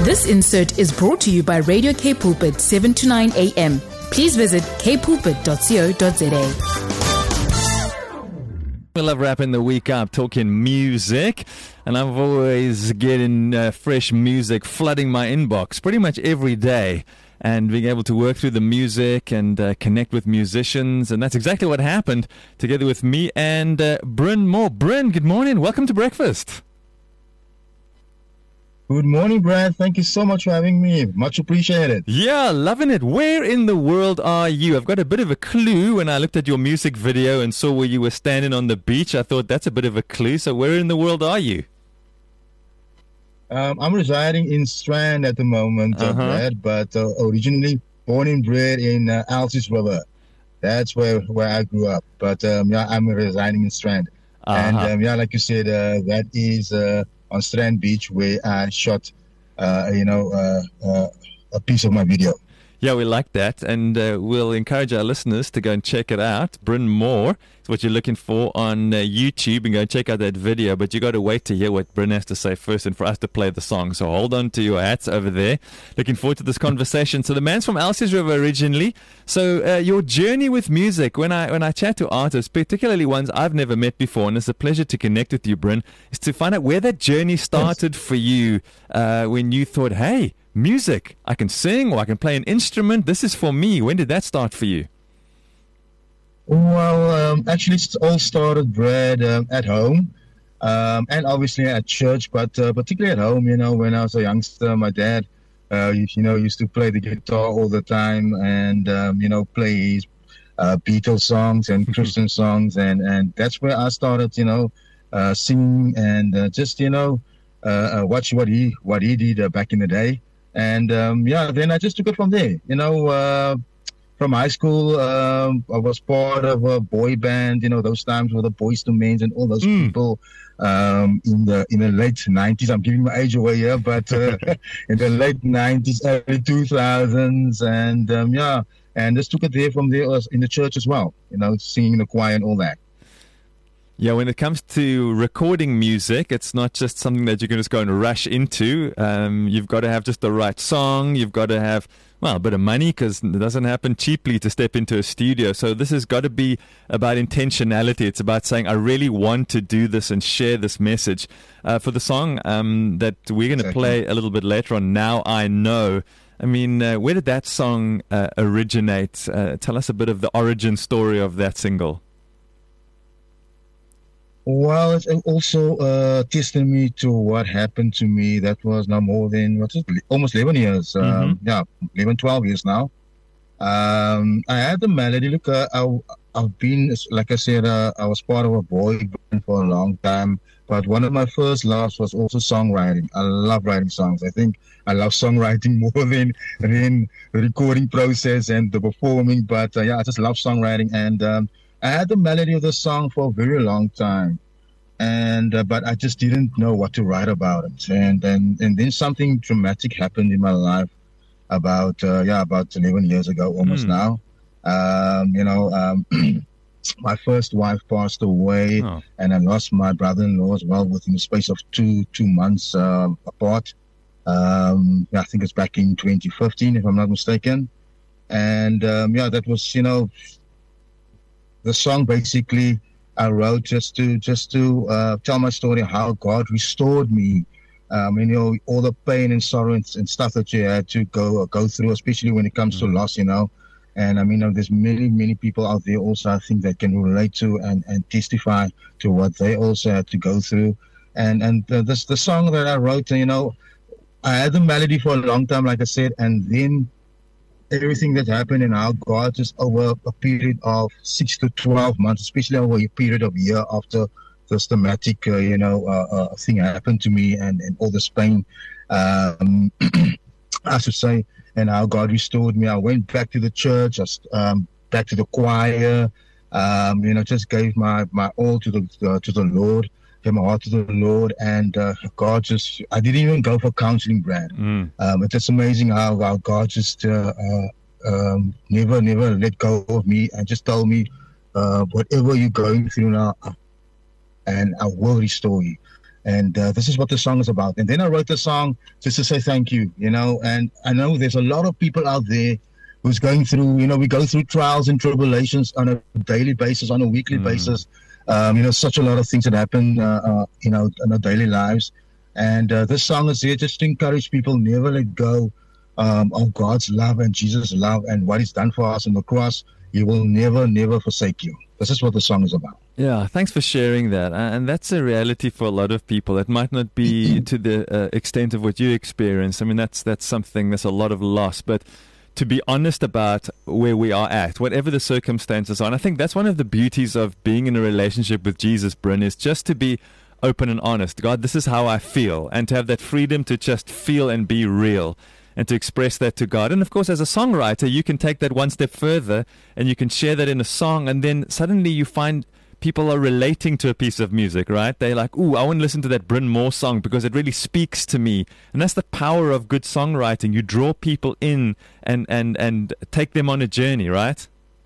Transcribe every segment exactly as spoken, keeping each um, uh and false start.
This insert is brought to you by Radio K Pulpit, seven to nine a.m. Please visit k pulpit dot co dot za. We love wrapping the week up talking music, and I'm always getting uh, fresh music flooding my inbox pretty much every day, and being able to work through the music and uh, connect with musicians, and that's exactly what happened together with me and uh, Bryn Moore. Bryn, good morning. Welcome to breakfast. Good morning, Brad. Thank you so much for having me. Much appreciated. Yeah, loving it. Where in the world are you? I've got a bit of a clue when I looked at your music video and saw where you were standing on the beach. I thought that's a bit of a clue. So where in the world are you? Um, I'm residing in Strand at the moment, uh, Uh-huh. Brad, but uh, originally born and bred in uh, Alces River. That's where, where I grew up. But um, yeah, I'm residing in Strand. And Uh-huh. um, yeah, like you said, uh, that is uh, on Strand Beach where I shot, uh, you know, uh, uh, a piece of my video. Yeah, we like that, and uh, we'll encourage our listeners to go and check it out. Bryn Moore is what you're looking for on uh, YouTube, and go and check out that video. But you got to wait to hear what Bryn has to say first, and for us to play the song. So hold on to your hats over there. Looking forward to this conversation. So the man's from Alces River originally. So uh, your journey with music, when I when I chat to artists, particularly ones I've never met before, and it's a pleasure to connect with you, Bryn, is to find out where that journey started yes. for you uh, when you thought, hey, music, I can sing or I can play an instrument. This is for me. When did that start for you? Well, um, actually, it all started, Brad, um, at home um, and obviously at church, but uh, particularly at home. You know, when I was a youngster, my dad, uh, you, you know, used to play the guitar all the time and, um, you know, play his uh, Beatles songs and Christian songs. And, and that's where I started, you know, uh, singing and uh, just, you know, uh, uh, watch what he what he did uh, back in the day. And, um, yeah, then I just took it from there. You know, uh, from high school, um, I was part of a boy band, you know, those times with the Boys to Men and all those mm. people um, in the in the late nineties. I'm giving my age away here, but uh, in the late nineties, early two thousands. And, um, yeah, and just took it there from there in the church as well, you know, singing in the choir and all that. Yeah, when it comes to recording music, it's not just something that you can just go and rush into. Um, you've got to have just the right song. You've got to have, well, a bit of money, because it doesn't happen cheaply to step into a studio. So this has got to be about intentionality. It's about saying, I really want to do this and share this message. Uh, for the song um, that we're going to exactly. play a little bit later on, Now I Know, I mean, uh, where did that song uh, originate? Uh, tell us a bit of the origin story of that single. Well, it's also uh, testimony to what happened to me. That was now more than, what's it, almost eleven years. Um, mm-hmm. Yeah, eleven, twelve years now. Um, I had the melody. Look, uh, I, I've been, like I said, uh, I was part of a boy band for a long time. But one of my first loves was also songwriting. I love writing songs. I think I love songwriting more than, than the recording process and the performing. But uh, yeah, I just love songwriting. And um, I had the melody of the song for a very long time, and uh, but I just didn't know what to write about it. And and, and then something dramatic happened in my life about uh, yeah about eleven years ago, almost mm. now. Um, you know, um, my first wife passed away, oh. and I lost my brother-in-law as well within the space of two two months uh, apart. Um, I think it's back in twenty fifteen, if I'm not mistaken. And um, yeah, that was you know. The song basically I wrote just to just to uh, tell my story, how God restored me. Um, you know, all the pain and sorrow and, and stuff that you had to go go through, especially when it comes mm-hmm. to loss, you know. And I mean, there's many, many people out there also, I think, that can relate to and, and testify to what they also had to go through. And and the, this the song that I wrote, you know, I had the melody for a long time, like I said, and then everything that happened and how God just over a period of six to twelve months, especially over a period of a year after this dramatic, uh, you know, uh, uh, thing happened to me and, and all this pain, um, I should say, and how God restored me. I went back to the church, just um, back to the choir, um, you know, just gave my, my all to the uh, to the Lord, gave my heart to the Lord, and uh, God just, I didn't even go for counseling, Brad. Mm. Um, it's just amazing how, how God just uh, uh, um, never, never let go of me and just told me, uh, whatever you're going through now, and I will restore you. And uh, this is what the song is about. And then I wrote the song just to say thank you, you know. And I know there's a lot of people out there who's going through, you know, we go through trials and tribulations on a daily basis, on a weekly mm. basis. Um, you know, such a lot of things that happen, uh, uh, you know, in our daily lives. And uh, this song is here just to encourage people, never let go um, of God's love and Jesus' love and what He's done for us on the cross. He will never, never forsake you. This is what the song is about. Yeah, thanks for sharing that. And that's a reality for a lot of people. It might not be to the uh, extent of what you experience. I mean, that's that's something, there's a lot of loss. But to be honest about where we are at, whatever the circumstances are, and I think that's one of the beauties of being in a relationship with Jesus, Bryn, is just to be open and honest. God, this is how I feel. And to have that freedom to just feel and be real, and to express that to God. And of course, as a songwriter, you can take that one step further and you can share that in a song, and then suddenly you find people are relating to a piece of music, right? They're like, ooh, I want to listen to that Bryn Moore song because it really speaks to me. And that's the power of good songwriting. You draw people in and, and, and take them on a journey, right?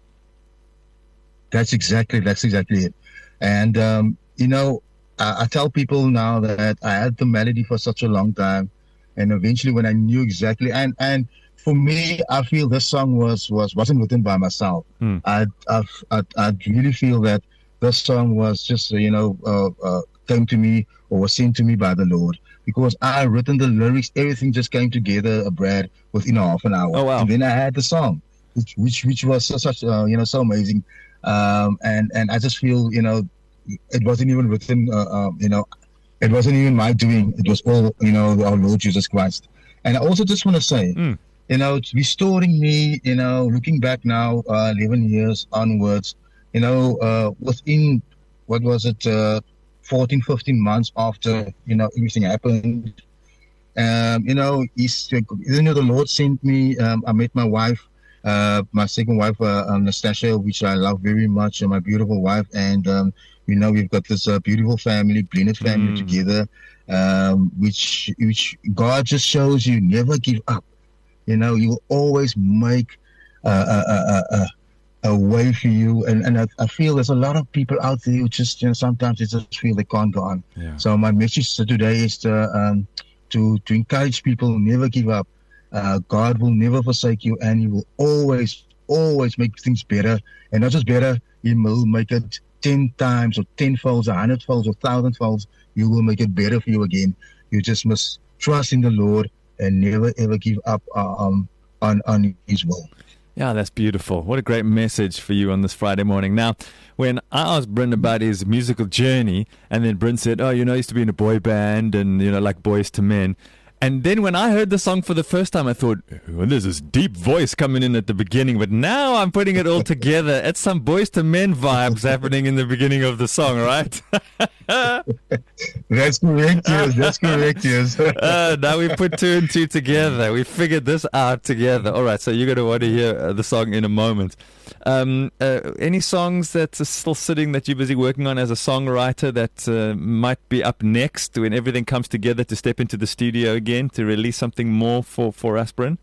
That's exactly, that's exactly it. And, um, you know, I, I tell people now that I had the melody for such a long time. And eventually when I knew exactly, and, and for me, I feel this song was, was, wasn't written by myself. Mm. I, I, I, I really feel that this song was just, you know, uh, uh, came to me or was sent to me by the Lord, because I had written the lyrics, everything just came together, uh, Brad, within half an hour. Oh, wow. And then I had the song, which, which, which was so, such, uh, you know, so amazing. Um, and, and I just feel, you know, it wasn't even written, uh, uh, you know, it wasn't even my doing. It was all, you know, our Lord Jesus Christ. And I also just want to say, mm. you know, it's restoring me, you know, looking back now, uh, eleven years onwards, you know, uh, within, what was it, uh, fourteen, fifteen months after, you know, everything happened. Um, you know, he's, you know, the Lord sent me, um, I met my wife, uh, my second wife, uh, um, Nastasia, which I love very much, and my beautiful wife. And, um, you know, we've got this uh, beautiful family, blended family mm. together, um, which, which God just shows you never give up. You know, He will always make uh, a, a, a, a way for you. And, and I, I feel there's a lot of people out there who just, you know, sometimes they just feel they can't go on. Yeah. So my message today is to, um, to, to encourage people, never give up. Uh, God will never forsake you, and He will always, always make things better. And not just better, He will make it ten times or ten folds, a hundred folds or thousand folds. You will make it better for you again. You just must trust in the Lord and never ever give up uh, um, on, on His will. Yeah, that's beautiful. What a great message for you on this Friday morning. Now, when I asked Bryn about his musical journey, and then Bryn said, oh, you know, I used to be in a boy band and, you know, like Boys to Men. And then when I heard the song for the first time, I thought, well, there's this deep voice coming in at the beginning. But now I'm putting it all together. It's some Boys to Men vibes happening in the beginning of the song, right? That's correct, yes. That's correct, yes. uh, now we put two and two together. We figured this out together. All right, so you're going to want to hear uh, the song in a moment. Um, uh, any songs that are still sitting that you're busy working on as a songwriter that uh, might be up next when everything comes together to step into the studio again to release something more for, for us, Bryn?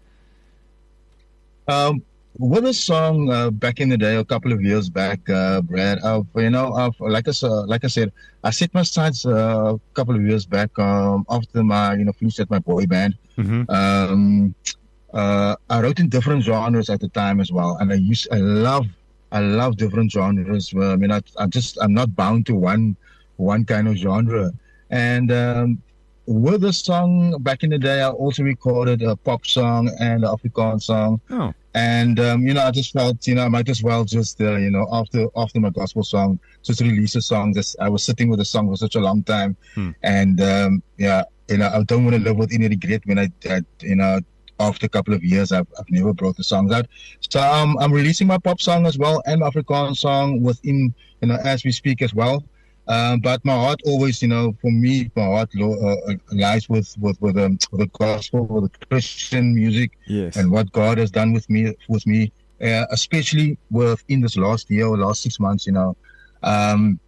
Um, with a song uh, back in the day, a couple of years back, uh, Brad, I've, you know, I've, like, I, uh, like I said, I set my sights uh, a couple of years back um, after my, you know, finished at my boy band. Mm-hmm. Um, Uh, I wrote in different genres at the time as well, and I used, I love, I love different genres. I mean, I, I just, I'm not bound to one, one kind of genre. And um, with the song back in the day, I also recorded a pop song and an Afrikaans song. Oh. And um, you know, I just felt, you know, I might as well just, uh, you know, after after my gospel song, just release a song. That I was sitting with the song for such a long time, hmm. and um, yeah, you know, I don't want to live with any regret when I, I you know. After a couple of years, I've, I've never brought the songs out. So um, I'm releasing my pop song as well and my Afrikaans song within, you know, as we speak as well. Um, but my heart always, you know, for me, my heart uh, lies with with with, um, with the gospel, with the Christian music, yes. and what God has done with me, with me, uh, especially within this last year or last six months. You know, um,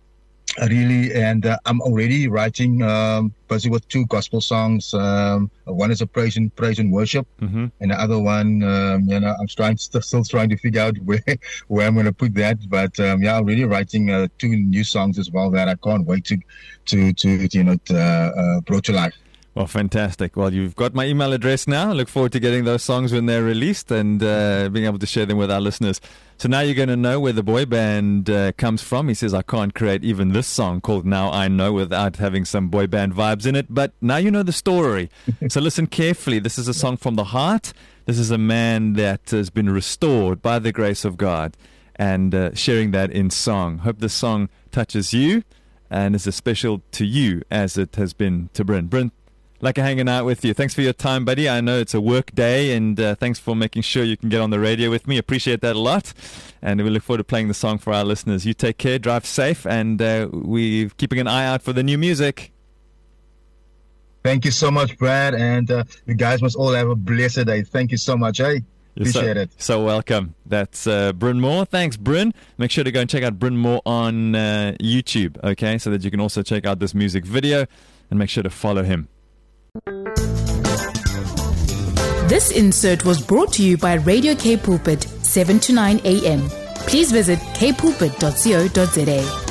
Really, and uh, I'm already writing, um, busy with two gospel songs. Um, one is a praise and praise and worship, mm-hmm. and the other one, um, you know, I'm trying still, still trying to figure out where where I'm going to put that. But um, yeah, I'm really writing uh, two new songs as well that I can't wait to to to you know to, uh, uh, brought to life. Well, fantastic. Well, you've got my email address now. I look forward to getting those songs when they're released and uh, being able to share them with our listeners. So now you're going to know where the boy band uh, comes from. He says, I can't create even this song called Now I Know without having some boy band vibes in it. But now you know the story. So listen carefully. This is a song from the heart. This is a man that has been restored by the grace of God and uh, sharing that in song. Hope this song touches you and is as special to you as it has been to Bryn. Bryn, like hanging out with you. Thanks for your time, buddy. I know it's a work day, and uh, thanks for making sure you can get on the radio with me. Appreciate that a lot. And we look forward to playing the song for our listeners. You take care, drive safe, and uh, we're keeping an eye out for the new music. Thank you so much, Brad. And uh, you guys must all have a blessed day. Thank you so much. Hey, appreciate so, it. So welcome. That's uh, Bryn Moore. Thanks, Bryn. Make sure to go and check out Bryn Moore on uh, YouTube, okay, so that you can also check out this music video and make sure to follow him. This insert was brought to you by Radio K Pulpit, seven to nine a.m. Please visit k pulpit dot co dot za.